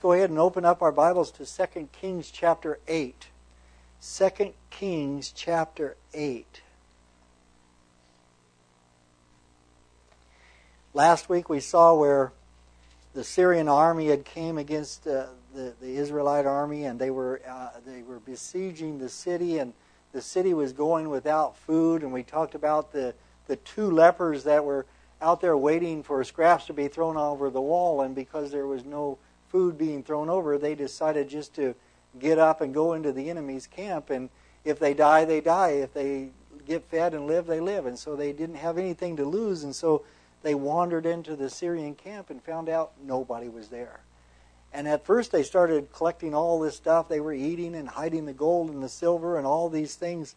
go ahead and open up our Bibles to 2 Kings chapter 8. 2 Kings chapter 8. Last week we saw where the Syrian army had came against the Israelite army, and they were besieging the city, and the city was going without food. And we talked about the two lepers that were out there waiting for scraps to be thrown over the wall, and because there was no food being thrown over, they decided just to get up and go into the enemy's camp, and if they die, they die. If they get fed and live, they live. And so they didn't have anything to lose, and so they wandered into the Syrian camp and found out nobody was there. And at first they started collecting all this stuff. They were eating and hiding the gold and the silver and all these things.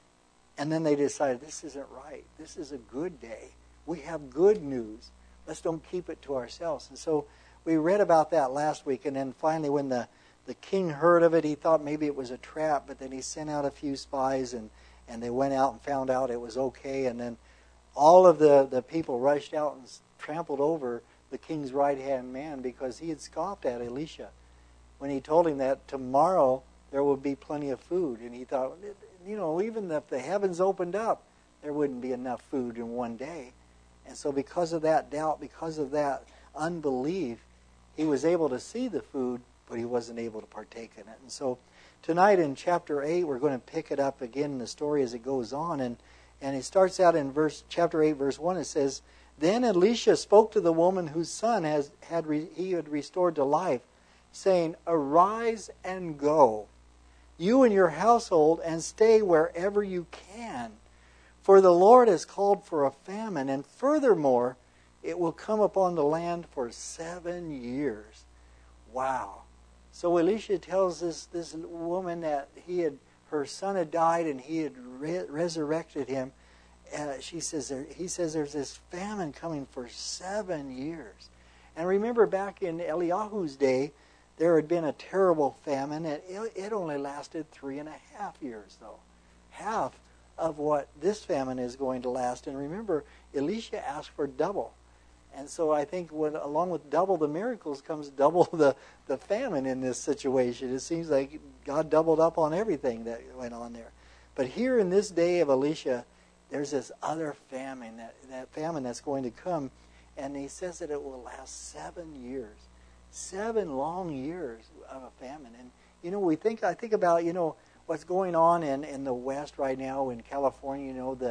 And then they decided, this isn't right. This is a good day. We have good news. Let's don't keep it to ourselves. And so we read about that last week. And then finally when the king heard of it, he thought maybe it was a trap. But then he sent out a few spies, and they went out and found out it was okay. And then all of the people rushed out and trampled over the king's right-hand man because he had scoffed at Elisha when he told him that tomorrow there would be plenty of food. And he thought, even if the heavens opened up, there wouldn't be enough food in one day. And so because of that doubt, because of that unbelief, he was able to see the food, but he wasn't able to partake in it. And so tonight in chapter 8, we're going to pick it up again in the story as it goes on. And it starts out in chapter 8, verse 1. It says, Then Elisha spoke to the woman whose son he had restored to life, saying, Arise and go, you and your household, and stay wherever you can. For the Lord has called for a famine, and furthermore, it will come upon the land for 7 years. Wow. So Elisha tells this woman that her son had died and he had resurrected him. He says there's this famine coming for 7 years. And remember back in Eliyahu's day, there had been a terrible famine. And it only lasted 3.5 years, though. Half of what this famine is going to last. And remember, Elisha asked for double. And so I think along with double the miracles comes double the famine in this situation. It seems like God doubled up on everything that went on there. But here in this day of Elisha, there's this other famine, that famine that's going to come. And he says that it will last 7 years. 7 long years of a famine. And, I think about, what's going on in the West right now in California,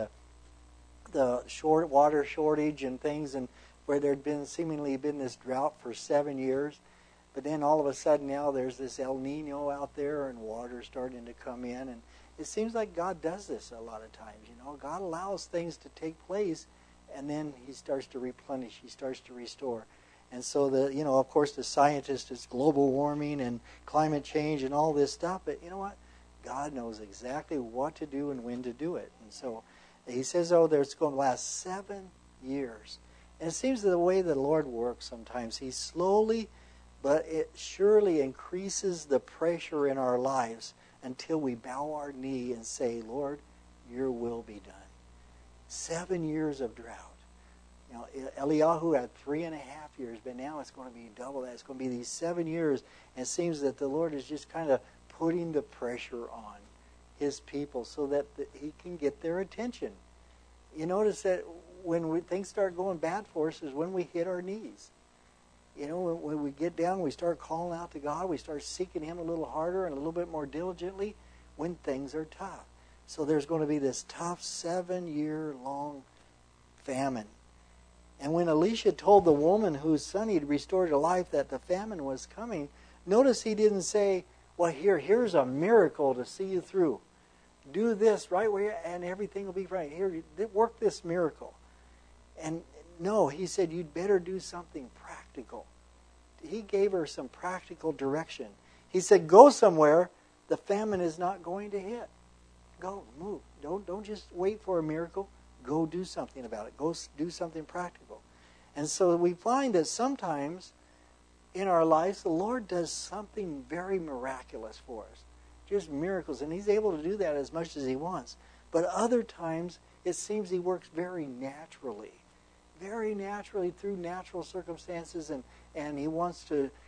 the water shortage and things, and where there'd seemingly been this drought for 7 years. But then all of a sudden now there's this El Nino out there and water's starting to come in. And it seems like God does this a lot of times. God allows things to take place, and then he starts to replenish. He starts to restore. And so of course the scientist is global warming and climate change and all this stuff. But you know what? God knows exactly what to do and when to do it. And so he says, there's going to last 7 years. And it seems the way the Lord works sometimes. He slowly, but it surely increases the pressure in our lives until we bow our knee and say, Lord, your will be done. 7 years of drought. Eliyahu had 3.5 years, but now it's going to be double that. It's going to be these 7 years. And it seems that the Lord is just kind of putting the pressure on his people so that he can get their attention. You notice that when things start going bad for us is when we hit our knees. When we get down, we start calling out to God. We start seeking him a little harder and a little bit more diligently when things are tough. So there's going to be this tough 7-year-long famine. And when Elisha told the woman whose son he'd restored to life that the famine was coming, notice he didn't say, well, here's a miracle to see you through. Do this right where and everything will be right. Here, work this miracle. And no, he said, you'd better do something practical. He gave her some practical direction. He said, go somewhere the famine is not going to hit. Go, move. Don't just wait for a miracle. Go do something about it. Go do something practical. And so we find that sometimes in our lives, the Lord does something very miraculous for us. Just miracles. And he's able to do that as much as he wants. But other times, it seems he works very naturally through natural circumstances, and he wants to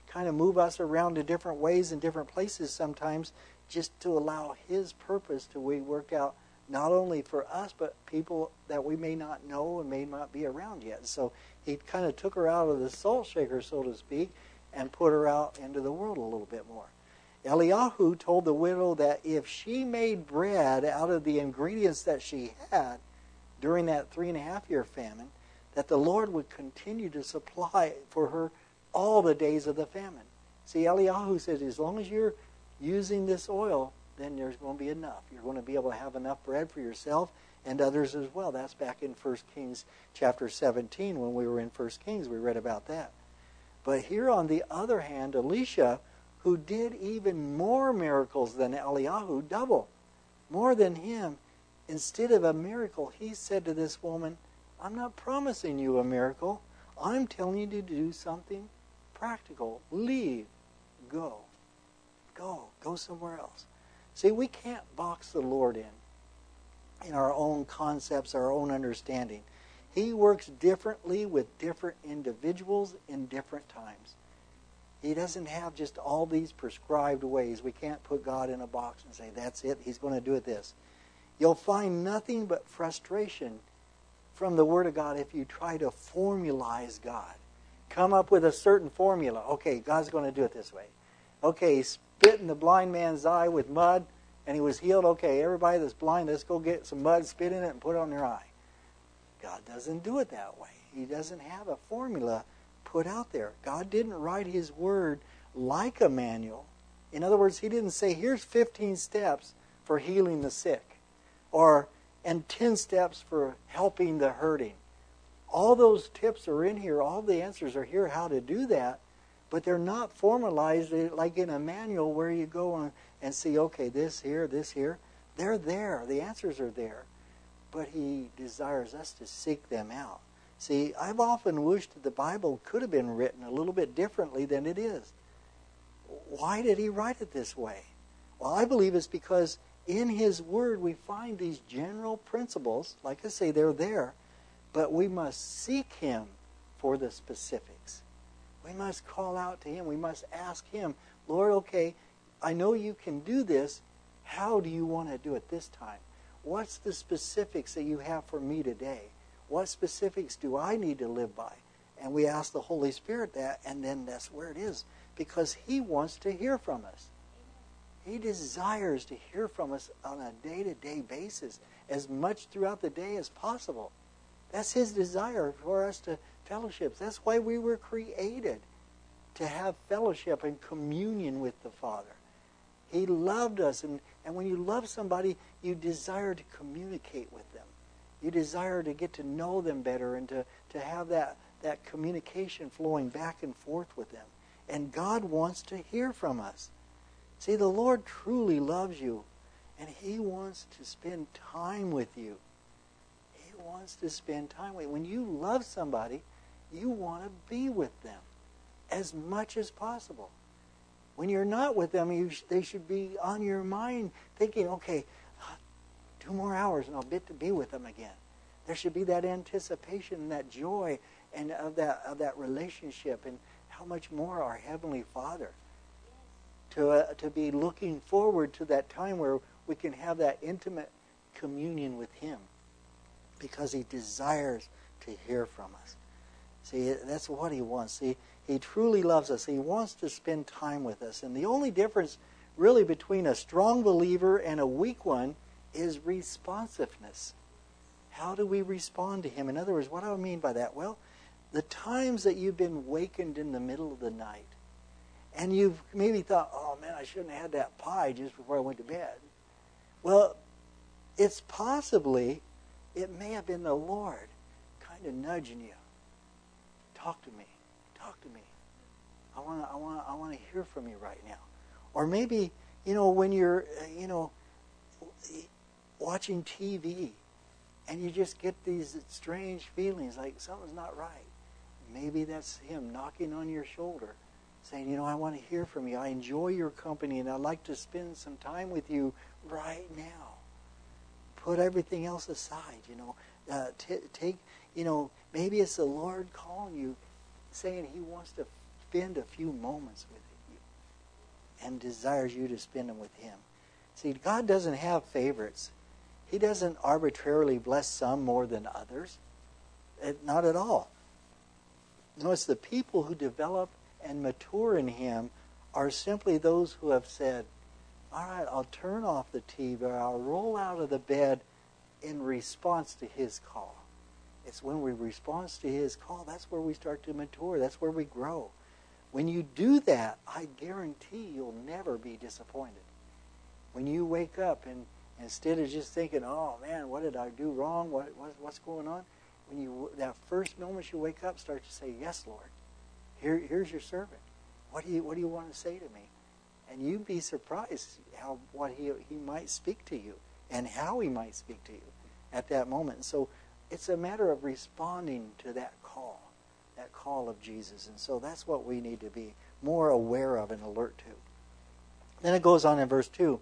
kind of move us around in different ways in different places sometimes, just to allow His purpose to be worked out, not only for us, but people that we may not know and may not be around yet. So He kind of took her out of the salt shaker, so to speak, and put her out into the world a little bit more. Eliyahu told the widow that if she made bread out of the ingredients that she had during that 3.5-year famine, that the Lord would continue to supply for her all the days of the famine. See, Eliyahu says, as long as you're using this oil, then there's going to be enough. You're going to be able to have enough bread for yourself and others as well. That's back in 1 Kings chapter 17. When we were in 1 Kings, we read about that. But here on the other hand, Elisha, who did even more miracles than Eliyahu, double, more than him, instead of a miracle, he said to this woman, I'm not promising you a miracle. I'm telling you to do something practical. Leave. Go. Go somewhere else. See, we can't box the Lord in our own concepts, our own understanding. He works differently with different individuals in different times. He doesn't have just all these prescribed ways. We can't put God in a box and say, that's it, He's going to do it this. You'll find nothing but frustration from the Word of God if you try to formalize God. Come up with a certain formula. Okay, God's going to do it this way. Okay, He spit in the blind man's eye with mud, and he was healed. Okay, everybody that's blind, let's go get some mud, spit in it, and put it on their eye. God doesn't do it that way. He doesn't have a formula put out there. God didn't write His Word like a manual. In other words, He didn't say, here's 15 steps for healing the sick, and 10 steps for helping the hurting. All those tips are in here. All the answers are here how to do that, but they're not formalized like in a manual where you go and see, okay, this here. They're there. The answers are there. But He desires us to seek them out. See, I've often wished that the Bible could have been written a little bit differently than it is. Why did He write it this way? Well, I believe it's because in His Word we find these general principles. Like I say, they're there. But we must seek Him for the specifics. We must call out to Him. We must ask Him, Lord, okay, I know You can do this. How do You want to do it this time? What's the specifics that You have for me today? What specifics do I need to live by? And we ask the Holy Spirit that, and then that's where it is. Because He wants to hear from us. He desires to hear from us on a day-to-day basis, as much throughout the day as possible. That's His desire for us to fellowship. That's why we were created, to have fellowship and communion with the Father. He loved us, and when you love somebody, you desire to communicate with them. You desire to get to know them better and to have that communication flowing back and forth with them. And God wants to hear from us. See, the Lord truly loves you, and He wants to spend time with you. He wants to spend time with you. When you love somebody, you want to be with them as much as possible. When you're not with them, they should be on your mind thinking, okay, 2 more hours and I'll get to be with them again. There should be that anticipation and that joy and of that relationship, and how much more our Heavenly Father to be looking forward to that time where we can have that intimate communion with Him, because He desires to hear from us. See, that's what He wants. See, He truly loves us. He wants to spend time with us. And the only difference really between a strong believer and a weak one is responsiveness. How do we respond to Him? In other words, what do I mean by that? Well, the times that you've been wakened in the middle of the night, and you've maybe thought, oh man, I shouldn't have had that pie just before I went to bed. Well, it's possibly, it may have been the Lord kind of nudging you. Talk to me. Talk to me. I want to hear from you right now. Or maybe, when you're, watching TV, and you just get these strange feelings like something's not right. Maybe that's Him knocking on your shoulder, saying, I want to hear from you. I enjoy your company, and I'd like to spend some time with you right now. Put everything else aside, take, maybe it's the Lord calling you, saying He wants to spend a few moments with you and desires you to spend them with him. See, God doesn't have favorites. He doesn't arbitrarily bless some more than others. Not at all. No, it's the people who develop and mature in him are simply those who have said, all right, I'll turn off the TV, or I'll roll out of the bed in response to his call. It's when we respond to his call, that's where we start to mature. That's where we grow. When you do that, I guarantee you'll never be disappointed. When you wake up and instead of just thinking, oh man, what did I do wrong? What's going on? When you that first moment you wake up, start to say, yes, Lord, here's your servant. What do you want to say to me? And you'd be surprised what he might speak to you and how he might speak to you at that moment. And so it's a matter of responding to that call of Jesus. And so that's what we need to be more aware of and alert to. Then it goes on in verse 2.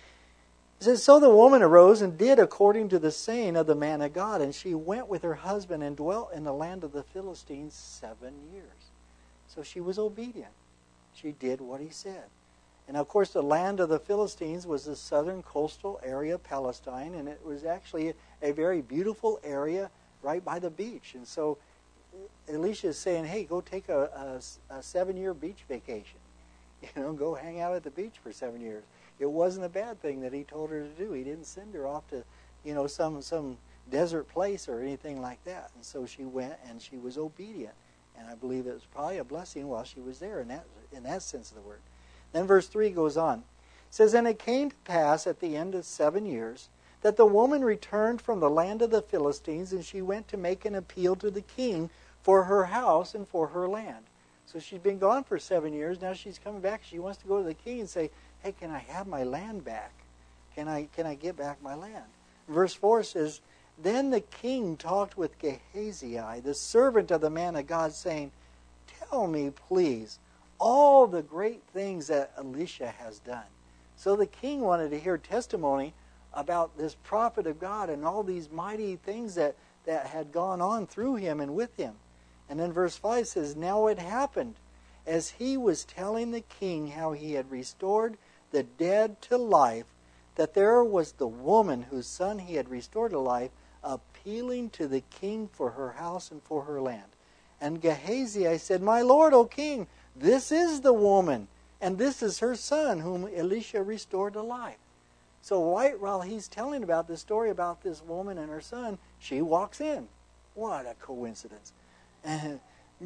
It says, so the woman arose and did according to the saying of the man of God, and she went with her husband and dwelt in the land of the Philistines 7 years. So she was obedient. She did what he said. And of course the land of the Philistines was the southern coastal area of Palestine, and it was actually a very beautiful area right by the beach. And so Elisha is saying, hey, go take a 7-year beach vacation. Go hang out at the beach for 7 years. It wasn't a bad thing that he told her to do. He didn't send her off to, some desert place or anything like that. And so she went and she was obedient. And I believe it was probably a blessing while she was there in that sense of the word. Then verse 3 goes on. It says, and it came to pass at the end of 7 years that the woman returned from the land of the Philistines, and she went to make an appeal to the king for her house and for her land. So she'd been gone for 7 years. Now she's coming back. She wants to go to the king and say, hey, can I have my land back? Can I get back my land? Verse 4 says, then the king talked with Gehazi, the servant of the man of God, saying, tell me, please, all the great things that Elisha has done. So the king wanted to hear testimony about this prophet of God and all these mighty things that had gone on through him and with him. And then verse 5 says, now it happened, as he was telling the king how he had restored the dead to life, that there was the woman whose son he had restored to life, appealing to the king for her house and for her land. And Gehazi said, my lord, O king, this is the woman, and this is her son, whom Elisha restored to life. So while he's telling about this story about this woman and her son, she walks in. What a coincidence. And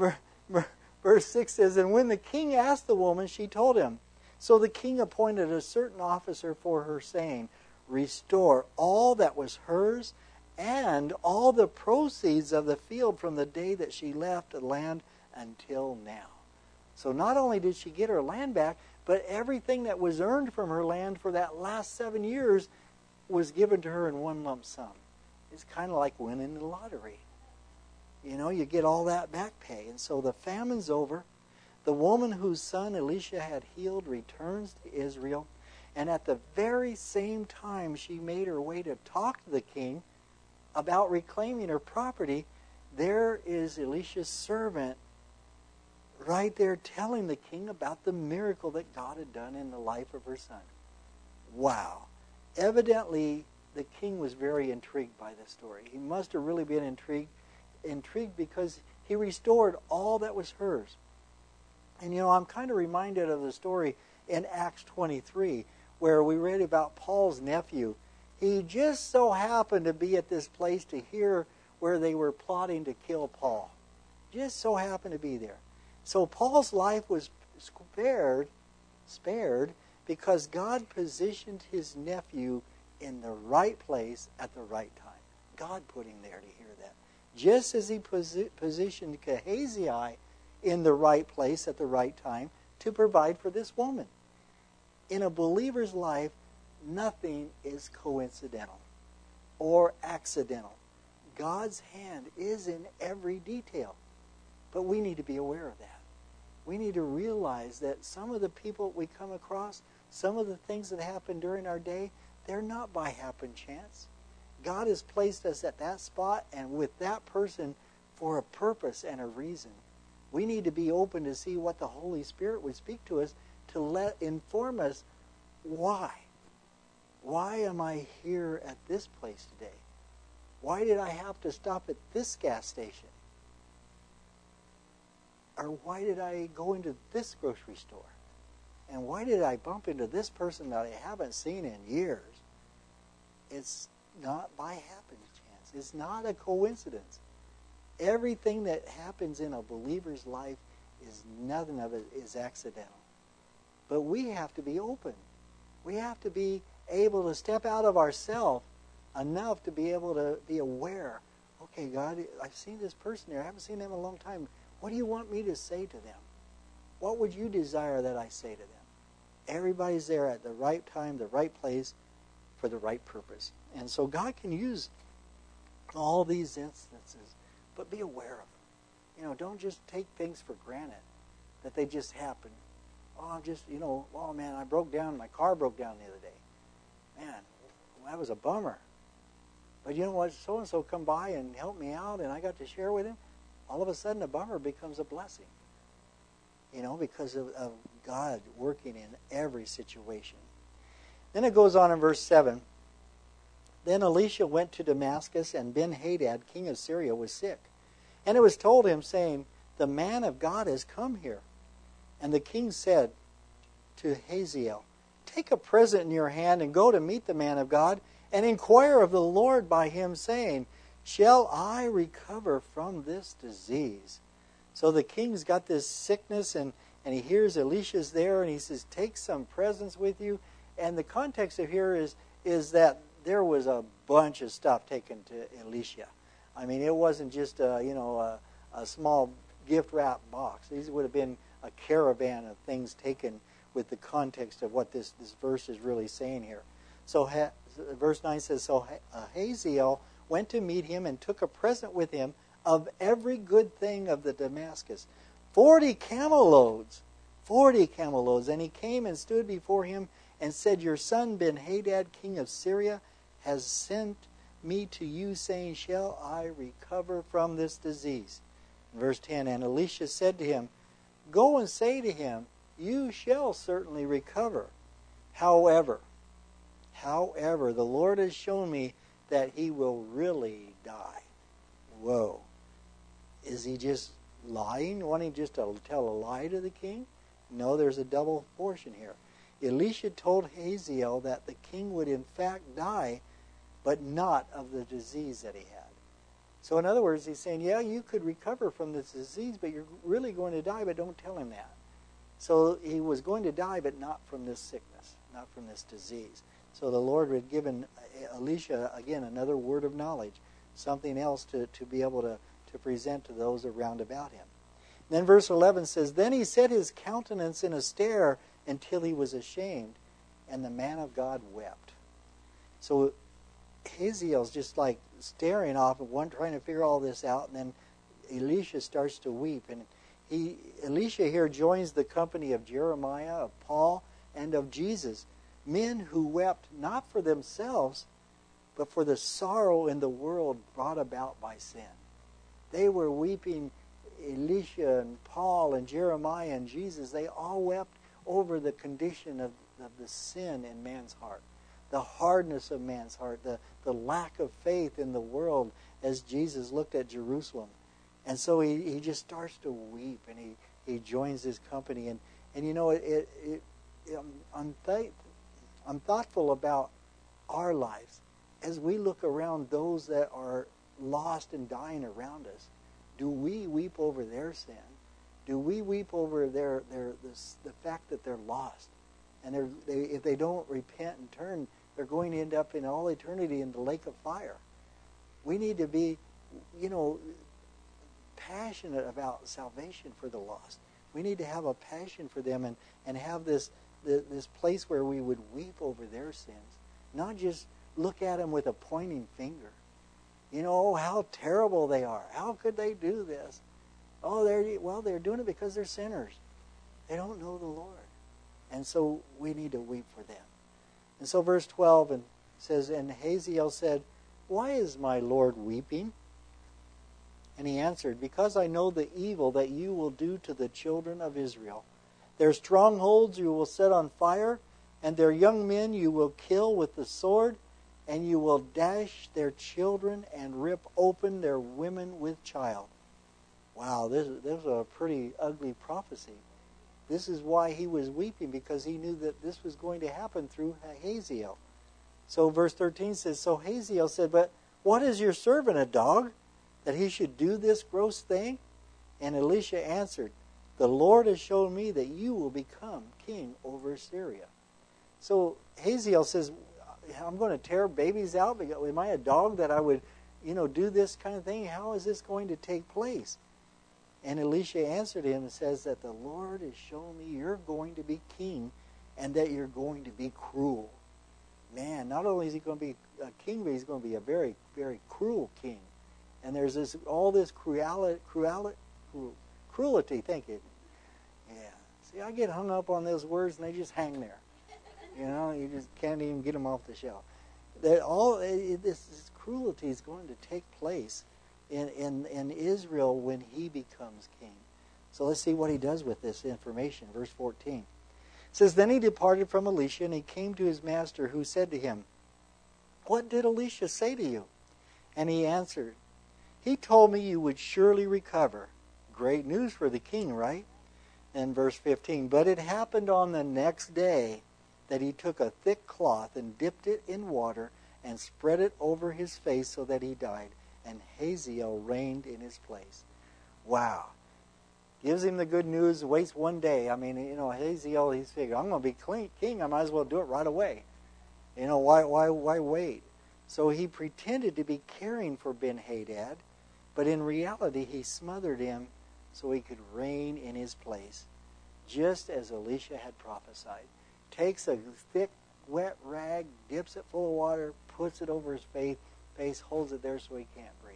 verse 6 says, and when the king asked the woman, she told him. So the king appointed a certain officer for her, saying, restore all that was hers and all the proceeds of the field from the day that she left the land until now. So not only did she get her land back, but everything that was earned from her land for that last 7 years was given to her in one lump sum. It's kind of like winning the lottery. You get all that back pay. And so the famine's over. The woman whose son Elisha had healed returns to Israel. And at the very same time she made her way to talk to the king about reclaiming her property, there is Elisha's servant right there telling the king about the miracle that God had done in the life of her son. Wow. Evidently, the king was very intrigued by this story. He must have really been intrigued because he restored all that was hers. And I'm kind of reminded of the story in Acts 23 where we read about Paul's nephew. He just so happened to be at this place to hear where they were plotting to kill Paul. Just so happened to be there. So Paul's life was spared because God positioned his nephew in the right place at the right time. God put him there to hear that. Just as he positioned Gehazi in the right place at the right time to provide for this woman. In a believer's life, nothing is coincidental or accidental. God's hand is in every detail. But we need to be aware of that. We need to realize that some of the people we come across, some of the things that happen during our day, they're not by happen chance. God has placed us at that spot and with that person for a purpose and a reason. We need to be open to see what the Holy Spirit would speak to us to inform us why. Why am I here at this place today? Why did I have to stop at this gas station? Or why did I go into this grocery store? And why did I bump into this person that I haven't seen in years? It's not by happenstance. It's not a coincidence. Everything that happens in a believer's life nothing of it is accidental. But we have to be open. We have to be able to step out of ourselves enough to be able to be aware. Okay, God, I've seen this person here. I haven't seen them in a long time. What do you want me to say to them? What would you desire that I say to them? Everybody's there at the right time, the right place, for the right purpose. And so God can use all these instances, but be aware of them. Don't just take things for granted, that they just happen. Oh, man, I broke down. My car broke down the other day. Man, that was a bummer. But you know what? So-and-so come by and helped me out, and I got to share with him. All of a sudden, a bummer becomes a blessing. Because of God working in every situation. Then it goes on in verse 7. Then Elisha went to Damascus, and Ben-Hadad, king of Syria, was sick. And it was told him, saying, the man of God has come here. And the king said to Hazael, take a present in your hand and go to meet the man of God and inquire of the Lord by him, saying, shall I recover from this disease? So the king's got this sickness, and he hears Elisha's there, and he says, take some presents with you. And the context of here is that there was a bunch of stuff taken to Elisha. I mean, it wasn't just a small gift wrap box. These would have been a caravan of things taken with the context of what this verse is really saying here. So verse 9 says, so Hazael went to meet him and took a present with him of every good thing of the Damascus, 40 camel loads. And he came and stood before him and said, your son Ben-Hadad, king of Syria, has sent me to you, saying, shall I recover from this disease? Verse 10, and Elisha said to him, go and say to him, you shall certainly recover. However, the Lord has shown me that he will really die. Whoa. Is he just lying, wanting just to tell a lie to the king? No, there's a double portion here. Elisha told Hazael that the king would in fact die, but not of the disease that he had. So in other words, he's saying, yeah, you could recover from this disease, but you're really going to die, but don't tell him that. So he was going to die, but not from this sickness, not from this disease. So the Lord had given Elisha, again, another word of knowledge, something else to be able to present to those around about him. Then verse 11 says, then he set his countenance in a stare until he was ashamed, and the man of God wept. So Hazael's just like staring off at one, trying to figure all this out, and then Elisha starts to weep. And Elisha here joins the company of Jeremiah, of Paul, and of Jesus, men who wept not for themselves, but for the sorrow in the world brought about by sin. They were weeping. Elisha and Paul and Jeremiah and Jesus, they all wept over the condition of the sin in man's heart, the hardness of man's heart, the lack of faith in the world as Jesus looked at Jerusalem. And so he just starts to weep, and he joins this company. And you know, I'm thoughtful about our lives as we look around those that are lost and dying around us. Do we weep over their sin? Do we weep over the fact that they're lost? And if they don't repent and turn, they're going to end up in all eternity in the lake of fire. We need to be, passionate about salvation for the lost. We need to have a passion for them and have this place where we would weep over their sins. Not just look at them with a pointing finger. How terrible they are. How could they do this? Oh, they're doing it because they're sinners. They don't know the Lord. And so we need to weep for them. And so verse 12 says, and Hazael said, why is my Lord weeping? And he answered, because I know the evil that you will do to the children of Israel. Their strongholds you will set on fire, and their young men you will kill with the sword, and you will dash their children and rip open their women with child. Wow, this is a pretty ugly prophecy. This is why he was weeping, because he knew that this was going to happen through Hazael. So verse 13 says, so Hazael said, but what is your servant, a dog, that he should do this gross thing? And Elisha answered, the Lord has shown me that you will become king over Syria. So Hazael says, I'm going to tear babies out. Am I a dog that I would, do this kind of thing? How is this going to take place? And Elisha answered him and says that the Lord has shown me you're going to be king and that you're going to be cruel. Man, not only is he going to be a king, but he's going to be a very, very cruel king. And there's all this cruelty. Thank you. Yeah. See, I get hung up on those words and they just hang there. You just can't even get them off the shelf. This cruelty is going to take place in Israel when he becomes king. So let's see what he does with this information. Verse 14. It says, then he departed from Elisha, and he came to his master, who said to him, what did Elisha say to you? And he answered, he told me you would surely recover. Great news for the king, right? And verse 15, but it happened on the next day that he took a thick cloth and dipped it in water and spread it over his face so that he died. And Hazael reigned in his place. Wow. Gives him the good news, waits one day. I mean, Hazael, he's figured, I'm going to be king. I might as well do it right away. Why wait? So he pretended to be caring for Ben-Hadad, but in reality he smothered him so he could reign in his place, just as Elisha had prophesied. Takes a thick, wet rag, dips it full of water, puts it over his face, holds it there so he can't breathe.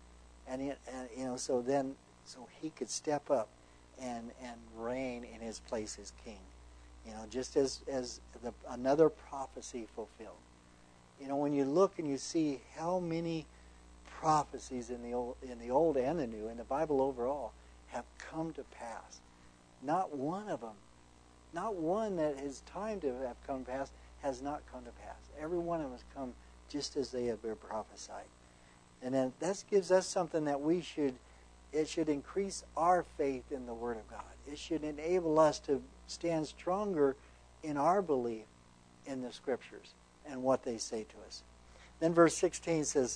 So he could step up and reign in his place as king. Just as another prophecy fulfilled. When you look and you see how many prophecies in the Old and the New, in the Bible overall, have come to pass. Not one of them, not one that is timed to have come to pass, has not come to pass. Every one of them has come just as they have been prophesied. And then that gives us something that it should increase our faith in the Word of God. It should enable us to stand stronger in our belief in the Scriptures and what they say to us. Then verse 16 says,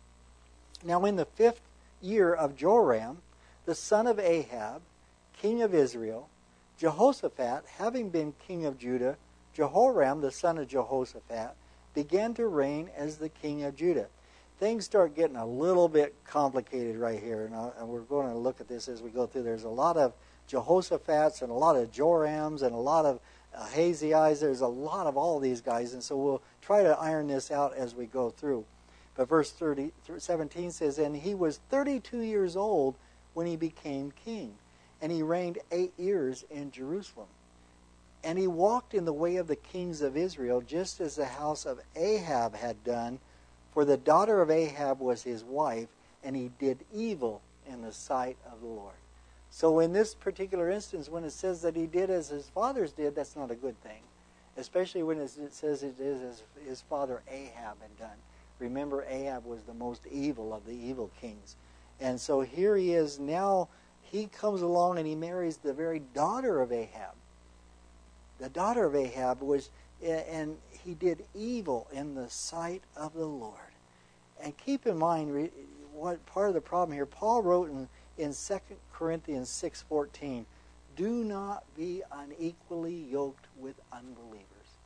now in the 5th year of Joram, the son of Ahab, king of Israel, Jehoshaphat, having been king of Judah, Jehoram, the son of Jehoshaphat, began to reign as the king of Judah. Things start getting a little bit complicated right here, and we're going to look at this as we go through. There's a lot of Jehoshaphat's and a lot of Jorams and a lot of Hazaels. There's a lot of all these guys, and so we'll try to iron this out as we go through. But verse 17 says, and he was 32 years old when he became king, and he reigned 8 years in Jerusalem. And he walked in the way of the kings of Israel, just as the house of Ahab had done, for the daughter of Ahab was his wife, and he did evil in the sight of the Lord. So in this particular instance, when it says that he did as his fathers did, that's not a good thing. Especially when it says it is as his father Ahab had done. Remember, Ahab was the most evil of the evil kings. And so here he is now, he comes along and he marries the very daughter of Ahab. The daughter of Ahab was, and he did evil in the sight of the Lord. And keep in mind, what part of the problem here, Paul wrote in 2 Corinthians 6:14, do not be unequally yoked with unbelievers.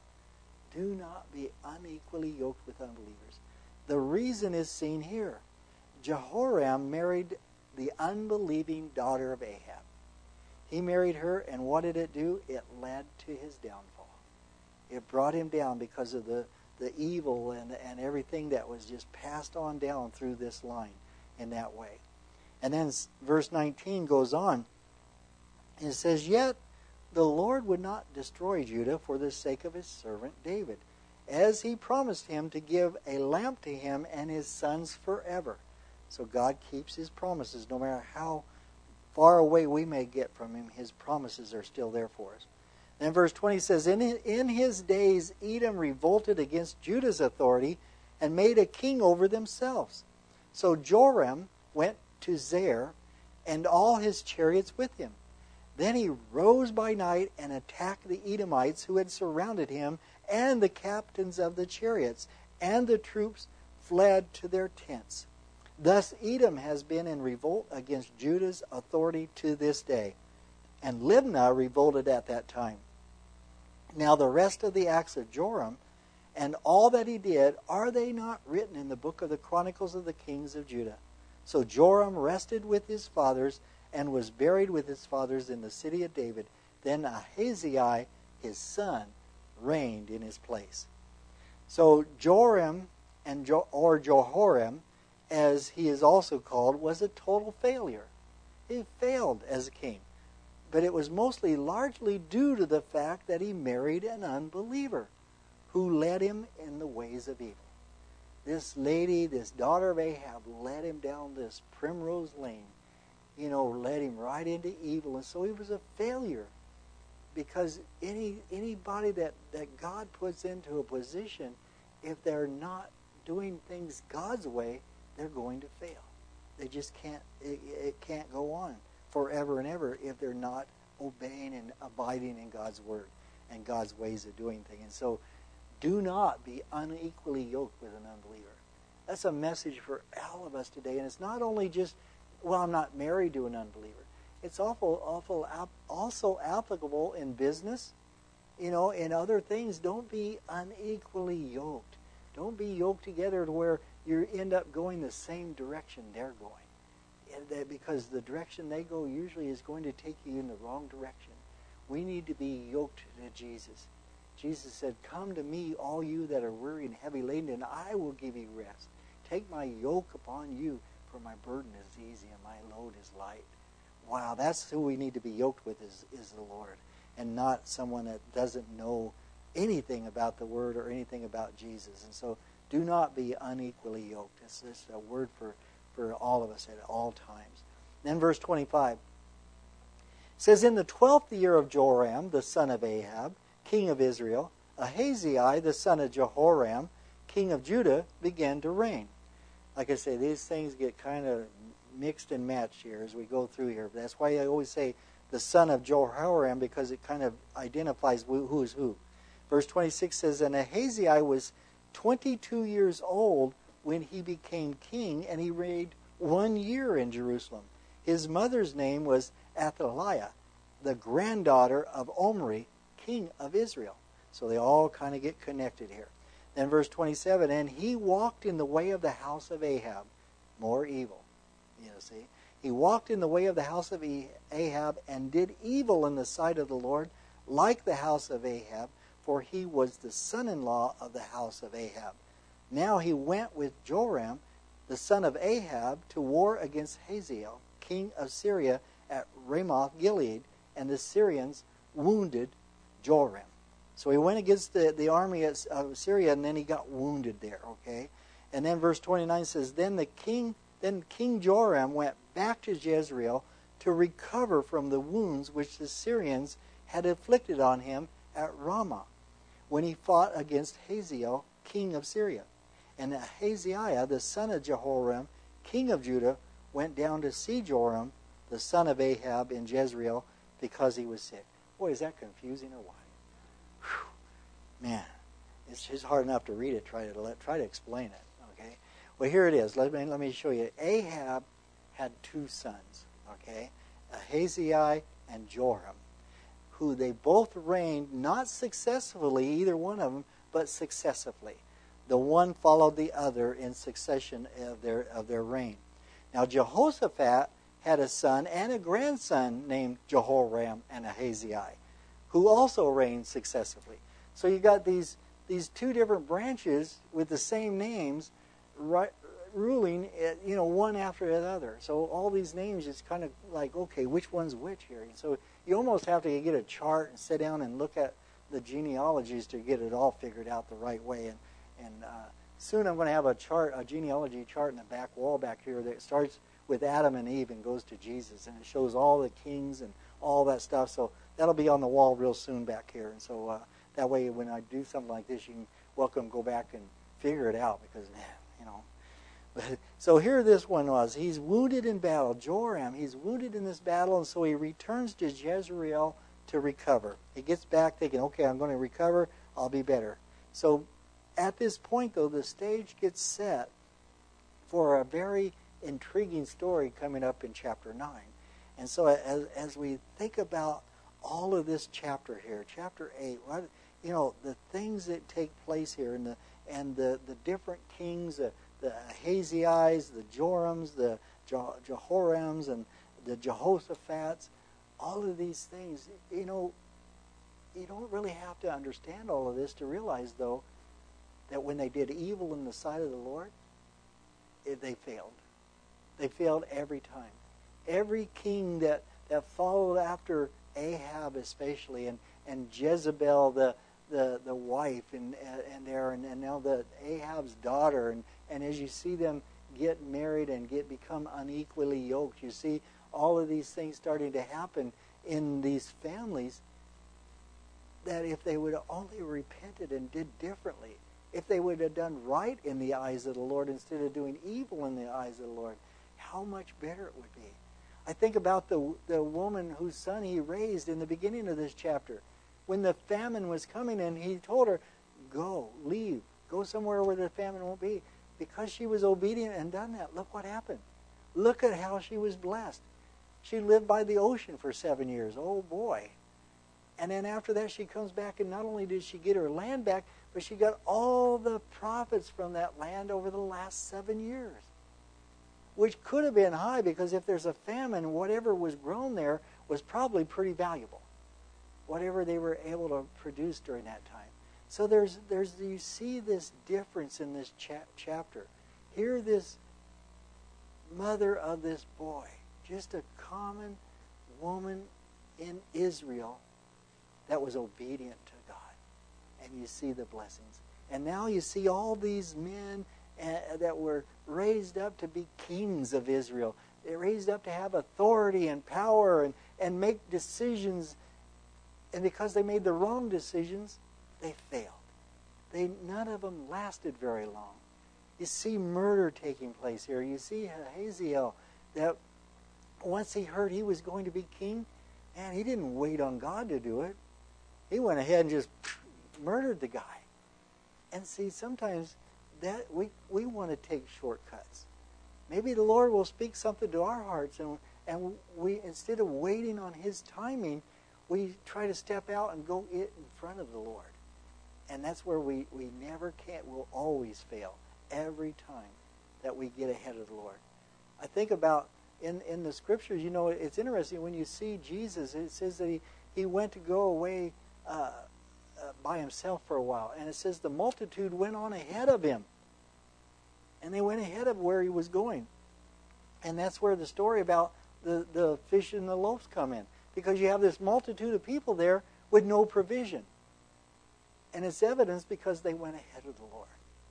Do not be unequally yoked with unbelievers. The reason is seen here. Jehoram married the unbelieving daughter of Ahab. He married her, and what did it do? It led to his downfall. It brought him down because of the evil and everything that was just passed on down through this line in that way. And then verse 19 goes on. And it says, yet the Lord would not destroy Judah for the sake of his servant David, as he promised him to give a lamp to him and his sons forever. So God keeps his promises. No matter how far away we may get from him, his promises are still there for us. Then verse 20 says, In his days Edom revolted against Judah's authority and made a king over themselves. So Joram went to Zair, and all his chariots with him. Then he rose by night and attacked the Edomites who had surrounded him, and the captains of the chariots, and the troops fled to their tents. Thus Edom has been in revolt against Judah's authority to this day. And Libnah revolted at that time. Now the rest of the acts of Joram and all that he did, are they not written in the book of the Chronicles of the Kings of Judah? So Joram rested with his fathers and was buried with his fathers in the city of David. Then Ahaziah, his son, reigned in his place. So Joram, or Jehoram, as he is also called, was a total failure. He failed as a king. But it was mostly largely due to the fact that he married an unbeliever who led him in the ways of evil. This lady, this daughter of Ahab, led him down this primrose lane, led him right into evil. And so he was a failure, because anybody that God puts into a position, if they're not doing things God's way, they're going to fail. They just can't, it can't go on forever and ever if they're not obeying and abiding in God's word and God's ways of doing things. And so do not be unequally yoked with an unbeliever. That's a message for all of us today. And it's not only just, well, I'm not married to an unbeliever. It's also applicable in business, in other things. Don't be unequally yoked. Don't be yoked together to where you end up going the same direction they're going. Because the direction they go usually is going to take you in the wrong direction. We need to be yoked to Jesus. Jesus said, "Come to me, all you that are weary and heavy laden, and I will give you rest. Take my yoke upon you, for my burden is easy and my load is light." Wow, that's who we need to be yoked with is the Lord, and not someone that doesn't know anything about the Word or anything about Jesus. And so do not be unequally yoked. It's a word for all of us at all times. Then verse 25 says, In the 12th year of Joram, the son of Ahab, king of Israel, Ahaziah, the son of Jehoram, king of Judah, began to reign. Like I say, these things get kind of mixed and matched here as we go through here. That's why I always say the son of Jehoram, because it kind of identifies who is who. Verse 26 says, And Ahaziah was 22 years old when he became king, and he reigned 1 year in Jerusalem. His mother's name was Athaliah, the granddaughter of Omri, king of Israel. So they all kind of get connected here. Then verse 27, And he walked in the way of the house of Ahab, more evil. See? He walked in the way of the house of Ahab and did evil in the sight of the Lord, like the house of Ahab, for he was the son-in-law of the house of Ahab. Now he went with Joram, the son of Ahab, to war against Hazael, king of Syria, at Ramoth Gilead, and the Syrians wounded Joram. So he went against the army of Syria, and then he got wounded there. Okay, and then verse 29 says, Then King Joram went back to Jezreel to recover from the wounds which the Syrians had inflicted on him at Ramah, when he fought against Hazael, king of Syria. And Ahaziah, the son of Jehoram, king of Judah, went down to see Joram, the son of Ahab, in Jezreel, because he was sick. Boy, is that confusing or what? Whew. Man, it's just hard enough to read it. Try to explain it. Okay. Well, here it is. Let me show you. Ahab had two sons. Okay, Ahaziah and Joram, who they both reigned not successfully, either one of them, but successively. The one followed the other in succession of their reign. Now Jehoshaphat had a son and a grandson named Jehoram and Ahaziah, who also reigned successively. So you got these two different branches with the same names, ruling, one after the other. So all these names is kind of like, okay, which one's which here? And so you almost have to get a chart and sit down and look at the genealogies to get it all figured out the right way. And soon I'm going to have a chart, a genealogy chart in the back wall back here that starts with Adam and Eve and goes to Jesus, and it shows all the kings and all that stuff. So that'll be on the wall real soon back here, and so that way when I do something like this, you can welcome go back and figure it out, because you know. So here this one was. He's wounded in battle. Joram, he's wounded in this battle, and so he returns to Jezreel to recover. He gets back thinking, okay, I'm going to recover. I'll be better. So at this point, though, the stage gets set for a very intriguing story coming up in chapter 9. And so as we think about all of this chapter here, chapter 8, what, you know, the things that take place here, and the different kings, the Ahazis, the Jorams, the Jehorams, and the Jehoshaphat's, all of these things, you know, you don't really have to understand all of this to realize, though, that when they did evil in the sight of the Lord, they failed. They failed every time. Every king that followed after Ahab especially, and Jezebel, the wife, and now the Ahab's daughter, and as you see them get married and become unequally yoked, you see all of these things starting to happen in these families, that if they would have only repented and did differently, if they would have done right in the eyes of the Lord instead of doing evil in the eyes of the Lord, how much better it would be. I think about the woman whose son he raised in the beginning of this chapter. When the famine was coming in, he told her, go, leave, go somewhere where the famine won't be. Because she was obedient and done that, look what happened. Look at how she was blessed. She lived by the ocean for 7 years. Oh, boy. And then after that, she comes back, and not only did she get her land back, but she got all the profits from that land over the last 7 years, which could have been high, because if there's a famine, whatever was grown there was probably pretty valuable, whatever they were able to produce during that time. So you see this difference in this chapter. Here, this mother of this boy, just a common woman in Israel that was obedient to God. And you see the blessings. And now you see all these men that were raised up to be kings of Israel. They're raised up to have authority and power and make decisions. And because they made the wrong decisions, they failed. None of them lasted very long. You see murder taking place here. You see Hazael, that once he heard he was going to be king, man, he didn't wait on God to do it. He went ahead and just murdered the guy. And see, sometimes that we want to take shortcuts. Maybe the Lord will speak something to our hearts, and we, instead of waiting on His timing, we try to step out and go in front of the Lord. And that's where we never can. We'll always fail every time that we get ahead of the Lord. I think about in the Scriptures, you know, it's interesting when you see Jesus, it says that he went to go away by himself for a while. And it says the multitude went on ahead of him. And they went ahead of where he was going. And that's where the story about the fish and the loaves come in. Because you have this multitude of people there with no provision. And it's evidence because they went ahead of the Lord.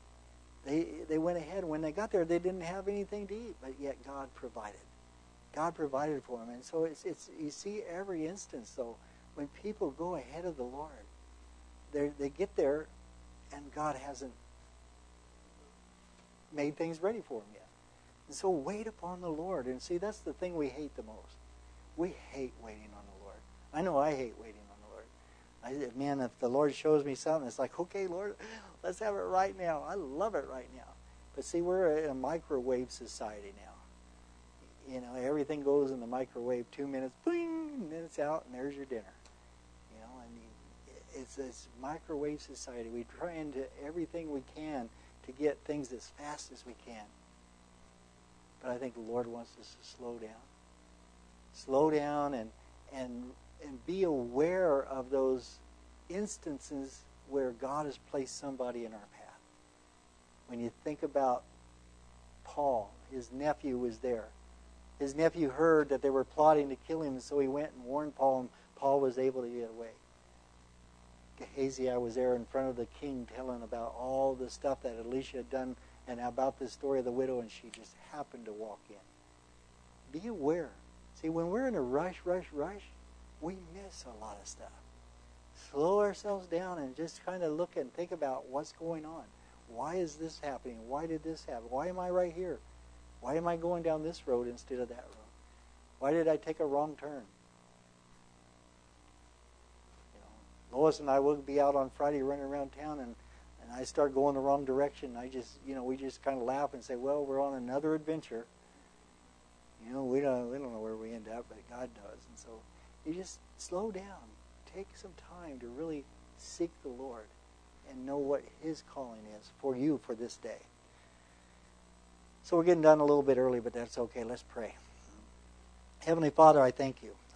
They went ahead. When they got there, they didn't have anything to eat, but yet God provided. God provided for them. And so it's you see every instance, though, when people go ahead of the Lord, they get there, and God hasn't made things ready for them yet. And so wait upon the Lord. And see, that's the thing we hate the most. We hate waiting on the Lord. I know I hate waiting on the Lord. Man, if the Lord shows me something, it's like, okay, Lord, let's have it right now. I love it right now. But see, we're in a microwave society now. You know, everything goes in the microwave, 2 minutes, boing, and then it's out, and there's your dinner. You know, and it's this microwave society. We try and do everything we can to get things as fast as we can. But I think the Lord wants us to slow down. Slow down and be aware of those instances where God has placed somebody in our path. When you think about Paul, his nephew was there. His nephew heard that they were plotting to kill him, and so he went and warned Paul, and Paul was able to get away. Gehazi, I was there in front of the king telling about all the stuff that Elisha had done and about the story of the widow, and she just happened to walk in. Be aware. See, when we're in a rush, we miss a lot of stuff. Slow ourselves down and just kind of look and think about what's going on. Why is this happening? Why did this happen? Why am I right here? Why am I going down this road instead of that road? Why did I take a wrong turn? Lois and I will be out on Friday running around town, and I start going the wrong direction. We just kind of laugh and say, well, we're on another adventure. We don't know where we end up, but God does. And so you just slow down. Take some time to really seek the Lord and know what His calling is for you for this day. So we're getting done a little bit early, but that's okay. Let's pray. Heavenly Father, I thank you.